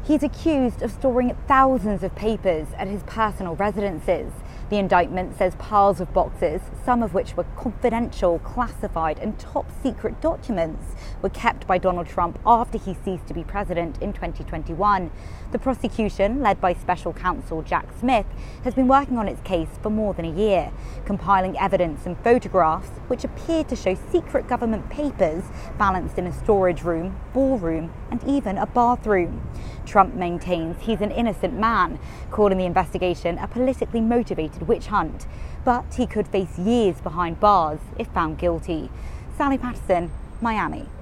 He's accused of storing thousands of papers at his personal residences. The indictment says piles of boxes, some of which were confidential, classified and top secret documents, were kept by Donald Trump after he ceased to be president in 2021. The prosecution, led by special counsel Jack Smith, has been working on its case for more than a year, compiling evidence and photographs which appear to show secret government papers balanced in a storage room, ballroom and even a bathroom. Trump maintains he's an innocent man, calling the investigation a politically motivated witch hunt, but he could face years behind bars if found guilty. Sally Patterson, Miami.